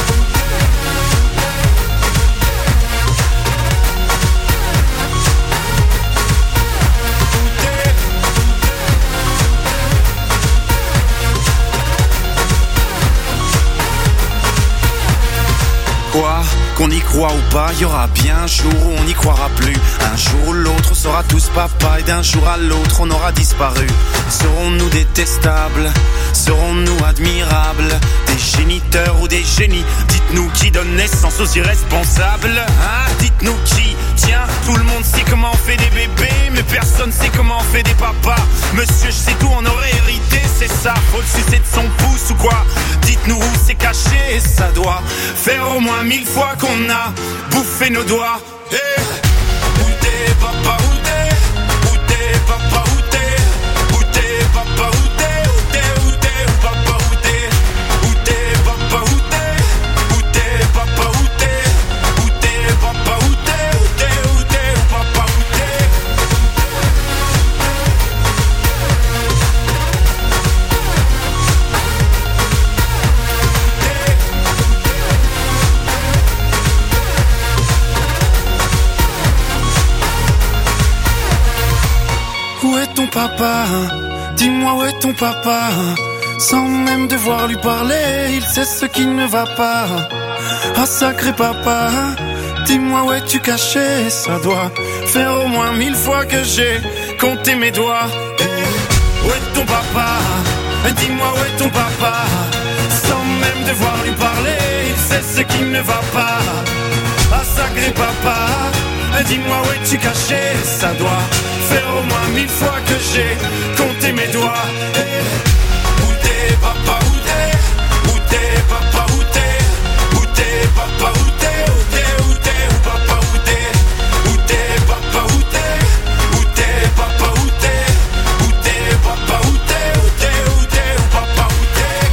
Quoi, qu'on y croit ou pas, y aura bien un jour où on n'y croira plus. Un jour ou l'autre, on sera tous papa, et d'un jour à l'autre, on aura disparu. Serons-nous détestables? Serons-nous admirables? Des géniteurs ou des génies? Dites-nous qui donne naissance aux irresponsables, hein? Dites-nous qui? Tiens, tout le monde sait comment on fait des bébés, mais personne sait comment on fait des papas. Monsieur, je sais tout, on aurait hérité, c'est ça. Faut le sucer de son pouce ou quoi? Dites-nous où c'est caché, ça doit faire au moins mille fois qu'on a bouffé nos doigts. Hey. Où t'es papa, où t'es? Où t'es papa, où t'es? Où t'es papa, où t'es? Où t'es, où t'es, où papa, où t'es? Où t'es papa, où t'es? Où t'es papa, où t'es? Où t'es papa, où t'es? Où t'es, où t'es, où papa, où t'es? Où est ton papa? Dis-moi où est ton papa? Sans même devoir lui parler, il sait ce qui ne va pas. Ah sacré papa, dis-moi où es-tu caché? Ça doit faire au moins mille fois que j'ai compté mes doigts. Où est ton papa? Dis-moi où est ton papa? Sans même devoir lui parler, il sait ce qui ne va pas. Ah sacré papa, dis-moi où es-tu caché? Ça doit faire au moins mille fois que j'ai compté mes doigts. Hey. Où t'es papa, où t'es? Où t'es papa, où t'es? Où t'es papa, où t'es? Où t'es, où t'es, où papa, où t'es? Où t'es papa, où t'es? Où t'es papa, où t'es? Où t'es papa, où t'es? Où t'es, où t'es, où papa, où t'es?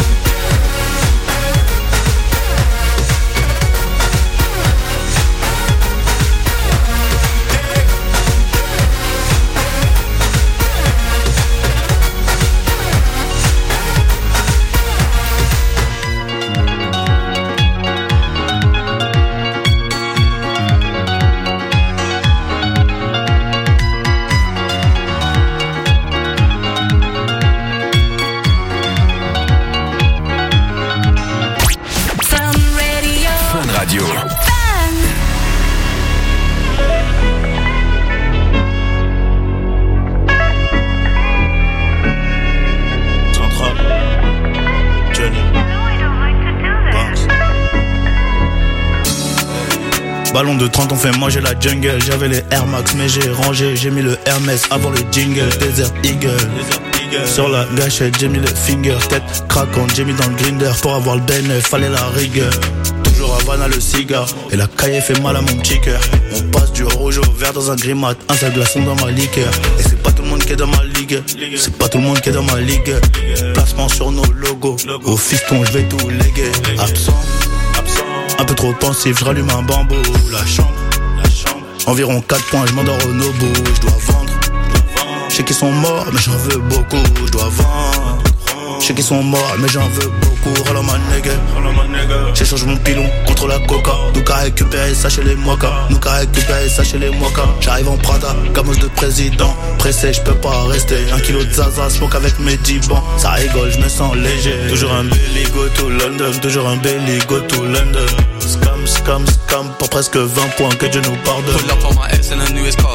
Radio. Central. Johnny. Banks. Ballon de trente, on fait manger la jungle. J'avais les Air Max, mais j'ai rangé. J'ai mis le Hermès avant le jingle. Desert Eagle. Sur la gâchette, j'ai mis le finger. Tête craquante, j'ai mis dans le grinder. Pour avoir le bénéf, fallait la rigueur. Toujours Havana le cigare. Et la caille fait mal à mon petit cœur. On passe du rouge au vert dans un grimat. Un seul glaçon dans ma liqueur. Et c'est pas tout le monde qui est dans ma ligue. C'est pas tout le monde qui est dans ma ligue. Placement sur nos logos. Au fiston, je vais tout léguer. Absent. Un peu trop pensif, je rallume un bambou. La chambre. Environ quatre points, je m'endors au Nobu. Je dois vendre. Je sais qu'ils sont morts, mais j'en veux beaucoup. Je dois vendre. Je sais qu'ils sont morts, mais j'en veux beaucoup. Roll on my nigga. J'échange mon pilon contre la coca. Nous qu'à récupérer ça chez les mokas. Nous qu'à récupérer ça chez les mokas. J'arrive en Prada, gamos de président. Pressé, je peux pas rester. Un kilo de zaza, smoke avec mes dix-bans. Ça rigole, je me sens léger. Toujours un belly go to London. Toujours un belly go to London. Scam, scam, scam. Pour presque vingt points, que Dieu nous pardonne. Pull up on my ex in the newest car.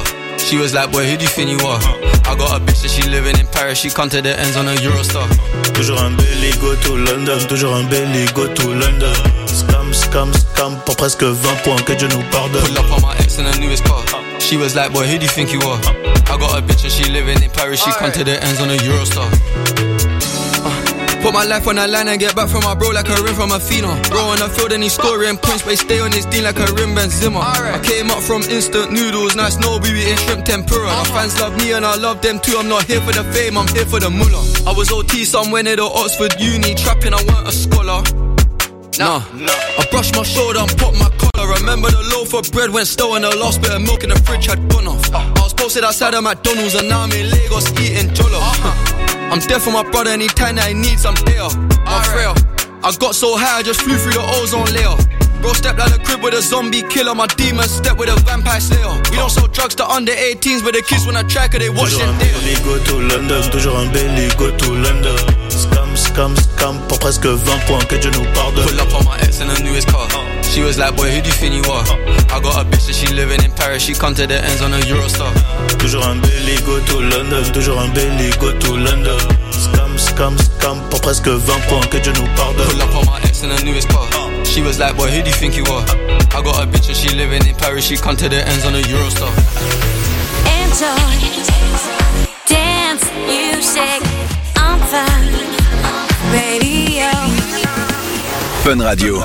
She was like, boy, who do you think you are? I got a bitch that she living in Paris. She come to the ends on a Eurostar. Toujours un belly, go to London. Toujours un belly, go to London. Scam, scam, scam pour presque vingt points, que Dieu nous pardonne. Pull up on my ex in the newest car. She was like, boy, who do you think you are? I got a bitch and she living in Paris. She come to the ends on a Eurostar. Put my life on the line and get back from my bro like a rim from a Fina. Bro on the field and he's scoring points, but he stay on his dean like a rim Ben Zimmer. I came up from instant noodles, nice no we eating shrimp tempura. My fans love me and I love them too. I'm not here for the fame, I'm here for the mullah. I was O T somewhere near the Oxford Uni, trapping I weren't a scholar. Nah, I brushed my shoulder and popped my collar. Remember the loaf of bread went stale and the last bit of milk in the fridge had gone off. I was posted outside of McDonald's and now I'm in Lagos eating jollof. I'm there for my brother anytime that he needs, I'm there. I'm frail. I got so high I just flew through the ozone layer. Bro stepped out the crib with a zombie killer. My demons step with a vampire slayer. We don't sell drugs to under eighteens, but the kids when I track it, they watch it there. Toujours un belly, go to London. Toujours un belly, go to London. Scam, scam, scam pour presque vingt points, que Dieu nous pardonne. Pull up on my ex in the newest car. She was like, boy, who do you think you are? I got a bitch that she living in Paris. She come to the ends on a Eurostar. Toujours un belly, go to London. Toujours un belly, go to London. Scam, scam, scam pour presque vingt points, que Dieu nous pardonne. Pull up on my ex in the newest car. She was like, boy, who do you think you are? I got a bitch and she living in Paris. She come to the ends on a Eurostar. Enjoy, dance, music, on fun, radio. Fun Radio.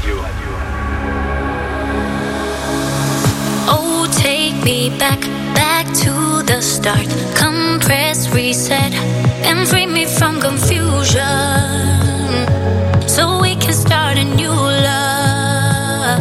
Oh, take me back, back to the start. Come press reset and free me from confusion, so we can start a new love.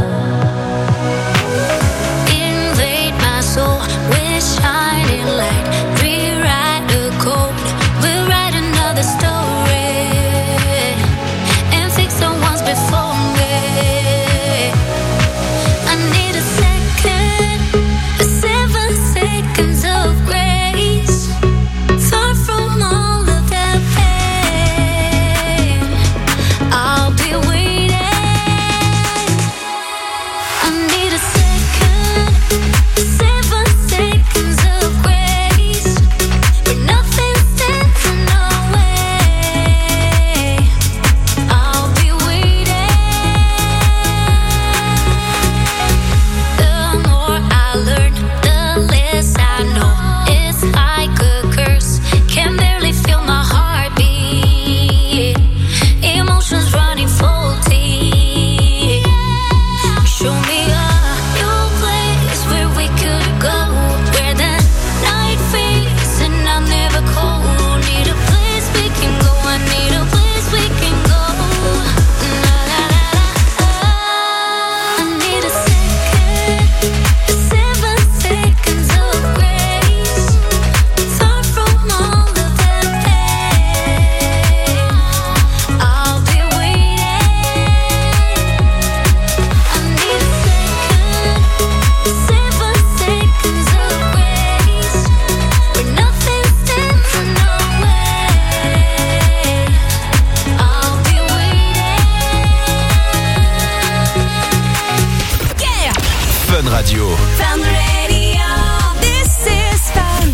Invade my soul with shining light. Rewrite the code, we'll write another story and fix the ones before me. I need a second, a seven seconds of grace, far from all of that pain. I'll be waiting. I need a second, seven seconds of grace, where nothing stands in our way. I'll be waiting. The more I learn, the less I know. It's like a curse, can barely feel my heartbeat. Emotions running faulty. Show me a new place where we could go, where the night fades and I'm never cold. Need a place we can go, I need a place we can go. La la la la. I need a second, seven seconds of grace, far from all of that pain. I'll be waiting. I need a second, seven seconds of grace, where nothing stands in our way. I'll be waiting. Yeah. Fun Radio. Fun Radio. This is fun.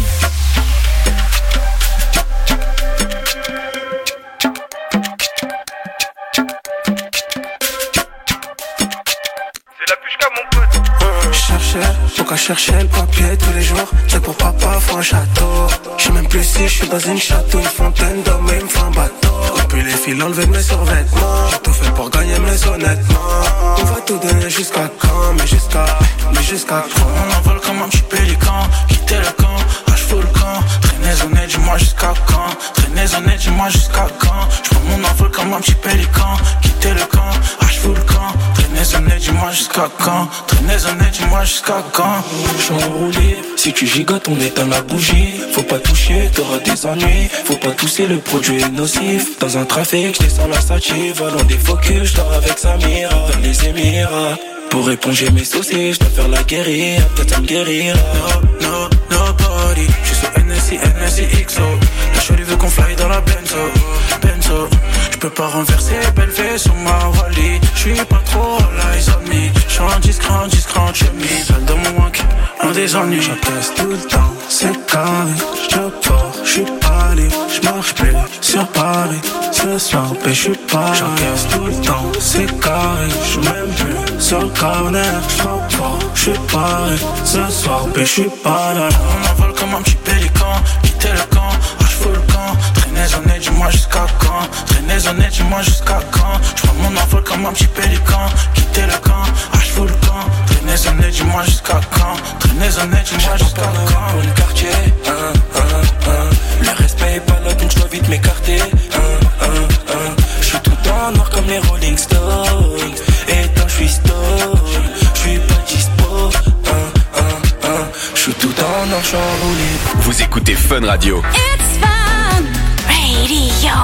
Chercher, pourquoi chercher le papier tous les jours? C'est pour papa, faut un château. Je sais même plus si je suis dans une château, une fontaine d'hommes et il me faut un bateau. Depuis les fils enlevés de mes survêtements, j'ai tout fait pour gagner, mais honnêtement, on va tout donner jusqu'à quand? Mais jusqu'à, mais jusqu'à quand? On envole comme un petit pélican, quitter le camp, H full camp. Traînez honnête, dis-moi jusqu'à quand? Traînez honnête, dis-moi jusqu'à quand? J'prends mon envol comme un petit pélican, quitter le camp, H full camp. Traînez honnête, dis-moi jusqu'à quand? Traînez honnête, dis-moi jusqu'à quand? J'suis enroulé, si tu gigotes on éteint la bougie. Faut pas toucher, t'auras des ennuis. Faut pas tousser, le produit est nocif. Dans un trafic, j'descends la sative. Volant des focus, j'dors avec Samira vers les Émirats. Pour éponger mes soucis, j'dois faire la guérilla. Peut-être ça me guérira. No, no, nobody. J'suis sur N S I, N S I X O. La chérie veut qu'on fly dans la Benzo, Benzo. J'peux pas renverser, belle fée sur ma Wally. J'suis pas trop all eyes on me. J'suis un discret, un discret, chemise. Celle de mon wank, En des ennuis, j'encaisse tout le temps. C'est carré, je pars, j'suis pas libre, j'marche plus sur Paris. Ce soir, ben j'suis pas, j'encaisse tout le temps. C'est carré, j'suis même plus sur le corner. J'frappe fort, j'suis paré. Ce soir, ben j'suis pas là. On envole comme un petit pélican, quitter le camp, ah j'fous le camp. Traînez en nez, dis-moi jusqu'à quand. Traînez en nez, dis-moi jusqu'à quand. J'prends mon envol comme un petit pélican, quitter le camp, ah j'fous le camp. Traînez en nez, dis-moi jusqu'à quand. Traînez en nez, dis-moi jusqu'à quand. Pour le quartier, hein, hein, hein. Le respect est pas là, donc j'dois vite m'écarter, hein, hein, hein. J'suis tout en noir comme les Rolling Stones. Et tant j'suis stone, j'suis pas dispo, hein, hein, hein. J'suis tout en noir, j'suis enroulé. Vous écoutez Fun Radio. It's Fun Radio.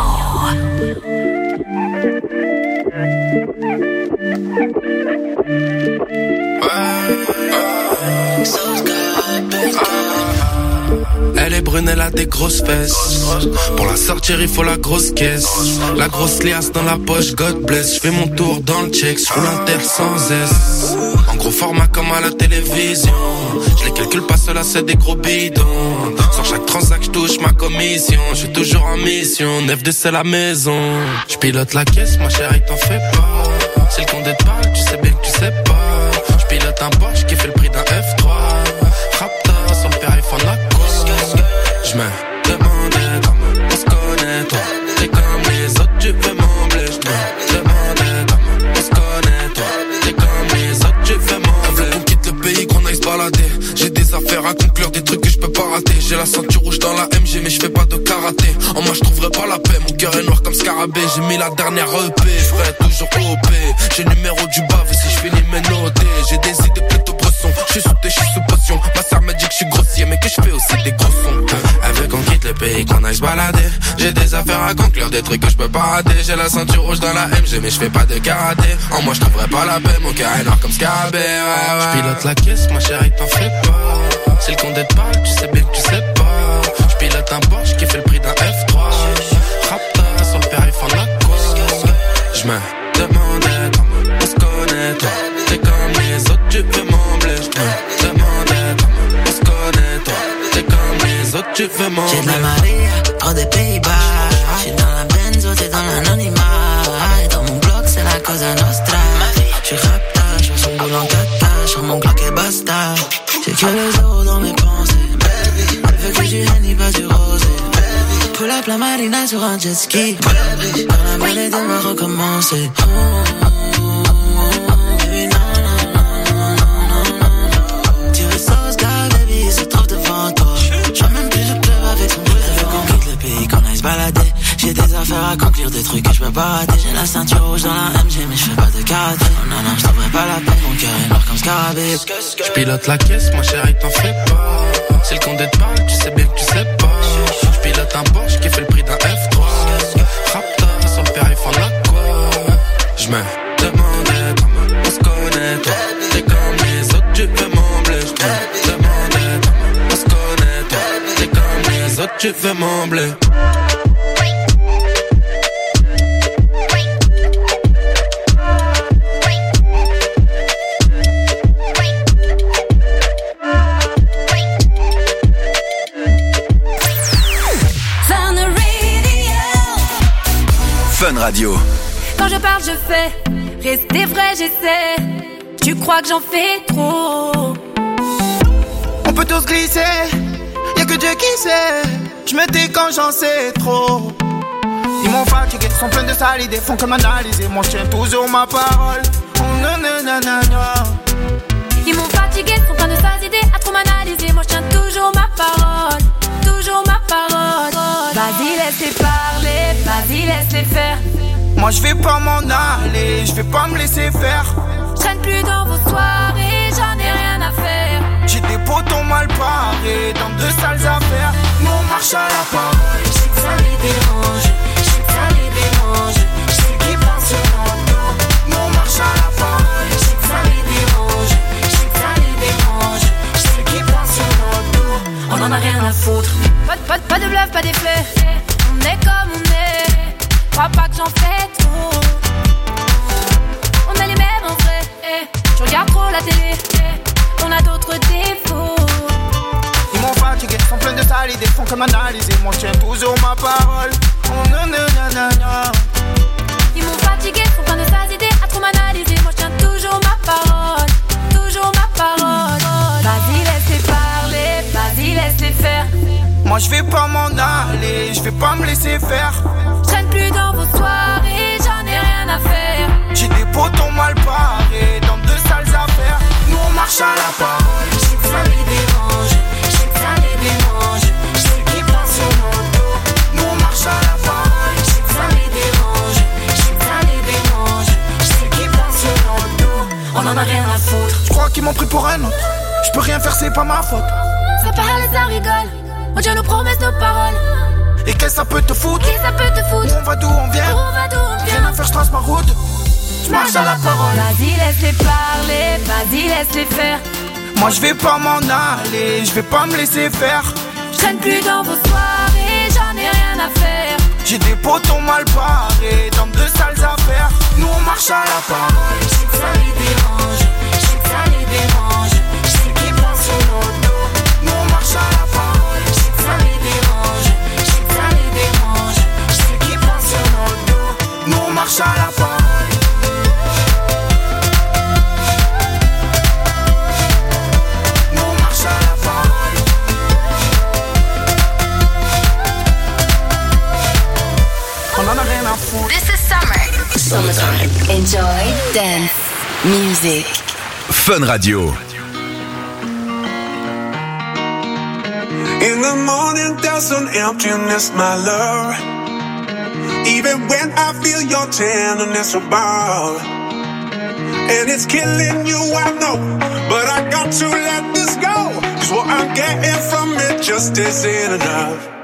Elle est brune, elle a des grosses fesses. Pour la sortir, il faut la grosse caisse. La grosse liasse dans la poche, God bless. J'fais mon tour dans le check, j'roule un terre sans S. En gros format comme à la télévision. J'les calcule pas, cela c'est des gros bidons. Sur chaque transac, j'touche ma commission. J'suis toujours en mission, neuf de c'est la maison. J'pilote la caisse, ma chérie, t'en fais pas. C'est le condé de balle, tu sais bien que tu sais pas. J'pilote un Porsche qui fait le prix d'un F trois. Raptor sur le périph' en accord. J'me demandais comment on se connaît, toi. T'es comme les autres, tu veux m'embler. J'me demandais comment on se connaît, toi. T'es comme les autres, tu veux m'embler. On quitte le pays, qu'on aille se balader. J'ai des affaires à conclure, des trucs que je peux pas rater. J'ai la ceinture rouge dans la M G, mais je fais pas de karaté. En moi, je trouverai pas la paix. Mon cœur est noir comme scarabée. J'ai mis la dernière E P, j'ferai toujours O P. J'ai le numéro du bave, et si je finis mes notés. J'ai des idées plutôt bresson. J'suis sous thé, j'suis sous potion. Ma sœur m'a dit que j'suis grossier, mais que j'fais aussi des gros sons. Elle veut qu'on quitte le pays, qu'on aille se balader. J'ai des affaires à conclure, des trucs que je peux pas rater. J'ai la ceinture rouge dans la M G, mais je fais pas de karaté. En moi, je trouverai pas la paix, mon cœur est noir comme scarabée. Ouais, ouais. J'pilote la caisse, ma chérie, t'en fais pas. C'est le condé de balle, tu sais bien que tu sais pas. J'pilote un Porsche qui fait le prix d'un F trois. Raptor sur le périph' en accord. J'me demandais comment on se connaît, toi. T'es comme les autres, tu veux m'embler. J'me demandais comment on se connaît, toi. T'es comme les autres, tu veux m'embler. J'ai de la Maria, hors des Pays-Bas. J'suis dans la benzo, t'es dans l'anonymat. Et dans mon bloc, c'est la Cosa Nostra. J'suis rapta, j'fais son boule en cata. Sur mon bloc et basta. J'ai que les euros dans mes pensées. Elle veut que du Henny, pas du rosé. Pull up la marina sur un jet ski. Dans la mêlée, elle va recommencer. J'ai des affaires à conclure, des trucs que je peux pas rater. J'ai la ceinture rouge dans la M G, mais je fais pas de karaté. Non, non, je trouverai pas la peine, mon cœur est noir comme scarabée. J'pilote la caisse, ma chérie, t'en fais pas. C'est le condé de balle, tu sais bien que tu sais pas. J'pilote un Porsche qui fait le prix d'un F trois. Raptor sur le périph' en accord. J'me demandais comment on se connaît, toi. T'es comme les autres, tu veux m'embler. J'me demandais comment on se connaît, toi. T'es comme les autres, tu veux m'embler. Fun Radio. Quand je parle, je fais. Rester vrai, j'essaie. Tu crois que j'en fais trop? On peut tous glisser, y'a que Dieu qui sait. Je me tais quand j'en sais trop. Ils m'ont fatigué, sont pleins de sales idées, font que m'analyser. Moi je tiens toujours ma parole. Oh, nanana. Ils m'ont fatigué, sont pleins de sales idées, à trop m'analyser. Moi je tiens toujours ma parole. Toujours ma parole. Vas-y, laisse-les parler, vas-y, laisse-les faire. Moi je vais pas m'en aller, je vais pas me laisser faire. Je traîne plus dans vos soirées, j'en ai rien à faire. J'ai des potons mal parés, dans de sales affaires. Nous on marche à la parole. Je sais que ça les dérange, je sais que ça les dérange. Je sais qu'ils pensent sur notre dos. Nous on marche à la parole. Je sais que ça les dérange, je sais que ça les dérange. Je sais qu'ils pensent sur notre dos. On en a rien à foutre. Pas, pas, pas de bluff, pas d'effet. On est comme on est. Crois pas que j'en fais trop. On est les mêmes en vrai. Je regarde trop la télé. on a d'autres défauts. Ils m'ont fatigué, sont pleins de sales idées, font comme analyser. Moi je tiens toujours ma parole. Oh, non, non, non, non, non. Ils m'ont fatigué, sont pleins de sales idées, à trop m'analyser. Moi je tiens toujours ma parole, toujours ma parole. Vas-y laisse-les parler, vas-y laisse-les faire. Moi je vais pas m'en aller, je vais pas me laisser faire. Je traîne plus dans vos soirées, j'en ai rien à faire. J'ai des potons mal parés, dans de sales affaires. Nous on marche à la parole. Je sais que ça les dérange, je sais que ça les dérange. Je sais qu'ils passent sur mon dos. Nous on marche à la parole. Je sais que ça les dérange, je sais que ça les dérange. Je sais qu'ils passent sur mon dos. On en a rien à foutre. Je crois qu'ils m'ont pris pour un autre. Je peux rien faire, c'est pas ma faute. Ça parle, ça rigole. On tient nos promesses, nos paroles. Et qu'est-ce que ça peut te foutre? Qu'est-ce que ça peut te foutre? Où on va d'où on vient? Où on va d'où on vient? Rien à faire, je trace ma route. Je marche à la parole. Vas-y laisse-les parler, vas-y laisse-les faire. Moi je vais pas m'en aller, je vais pas me laisser faire. Je traîne plus dans vos soirées, j'en ai rien à faire. J'ai des potons mal parés, dans de sales affaires. Nous on marche à la parole. Je sais que ça les dérange, je sais que ça les dérange. Je sais qu'ils passent sur nos dos. Nous on marche à la parole. Je sais que ça les dérange, je sais que ça les dérange. Je sais qu'ils passent sur nos dos. Nous on marche à la parole. This is summer. Summertime. Enjoy dance music. Fun Radio. In the morning there's an emptiness, my love. Even when I feel your tenderness above. And it's killing you, I know. But I got to let this go. 'Cause what I'm getting from it just isn't enough.